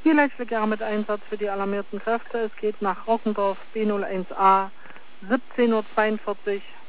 Hier Leitverkehr mit Einsatz für die alarmierten Kräfte. Es geht nach Rockendorf B01A 17:42 Uhr.